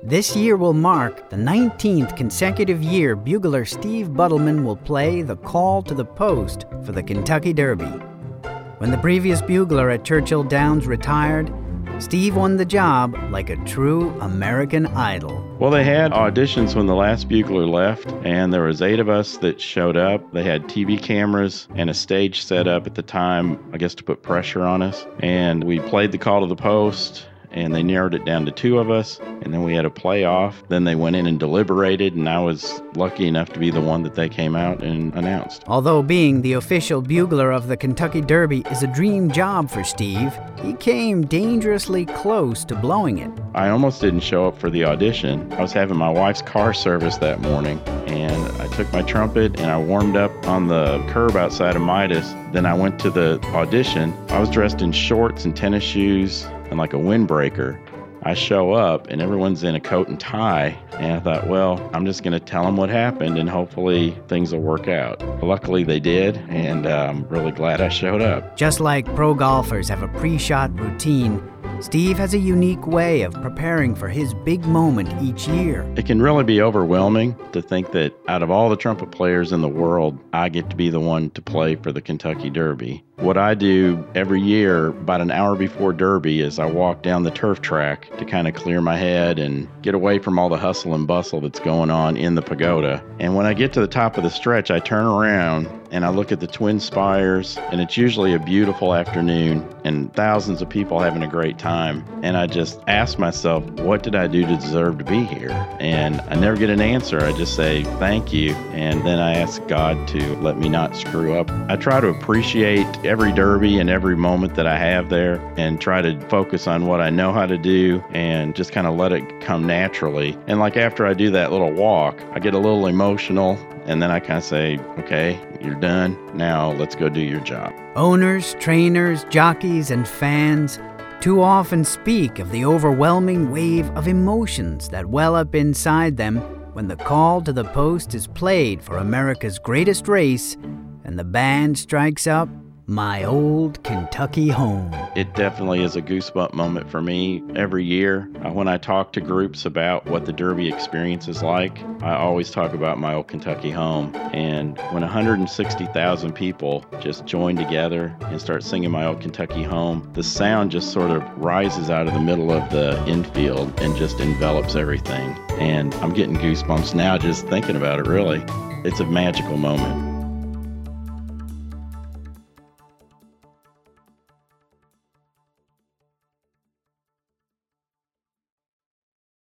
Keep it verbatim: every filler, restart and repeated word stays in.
This year will mark the nineteenth consecutive year bugler Steve Buttleman will play the call to the post for the Kentucky Derby. When the previous bugler at Churchill Downs retired, Steve won the job like a true American Idol. Well, they had auditions when the last bugler left, and there was eight of us that showed up. They had T V cameras and a stage set up at the time, I guess to put pressure on us. And we played the call to the post, and they narrowed it down to two of us, and then we had a playoff. Then they went in and deliberated, and I was lucky enough to be the one that they came out and announced. Although being the official bugler of the Kentucky Derby is a dream job for Steve, he came dangerously close to blowing it. I almost didn't show up for the audition. I was having my wife's car serviced that morning, and I took my trumpet and I warmed up on the curb outside of Midas. Then I went to the audition. I was dressed in shorts and tennis shoes and like a windbreaker. I show up and everyone's in a coat and tie, and I thought, well, I'm just going to tell them what happened and hopefully things will work out. Luckily they did, and uh, I'm really glad I showed up. Just like pro golfers have a pre-shot routine, Steve has a unique way of preparing for his big moment each year. It can really be overwhelming to think that out of all the trumpet players in the world, I get to be the one to play for the Kentucky Derby. What I do every year, about an hour before Derby, is I walk down the turf track to kind of clear my head and get away from all the hustle and bustle that's going on in the pagoda. And when I get to the top of the stretch, I turn around and I look at the Twin Spires, and it's usually a beautiful afternoon and thousands of people having a great time. And I just ask myself, what did I do to deserve to be here? And I never get an answer. I just say, thank you. And then I ask God to let me not screw up. I try to appreciate every derby and every moment that I have there and try to focus on what I know how to do and just kind of let it come naturally. And like after I do that little walk, I get a little emotional, and then I kind of say, okay, you're done. Now let's go do your job. Owners, trainers, jockeys, and fans too often speak of the overwhelming wave of emotions that well up inside them when the call to the post is played for America's greatest race and the band strikes up My Old Kentucky Home. It definitely is a goosebump moment for me every year. Uh, when I talk to groups about what the Derby experience is like, I always talk about My Old Kentucky Home. And when one hundred sixty thousand people just join together and start singing My Old Kentucky Home, the sound just sort of rises out of the middle of the infield and just envelops everything. And I'm getting goosebumps now just thinking about it, really. It's a magical moment.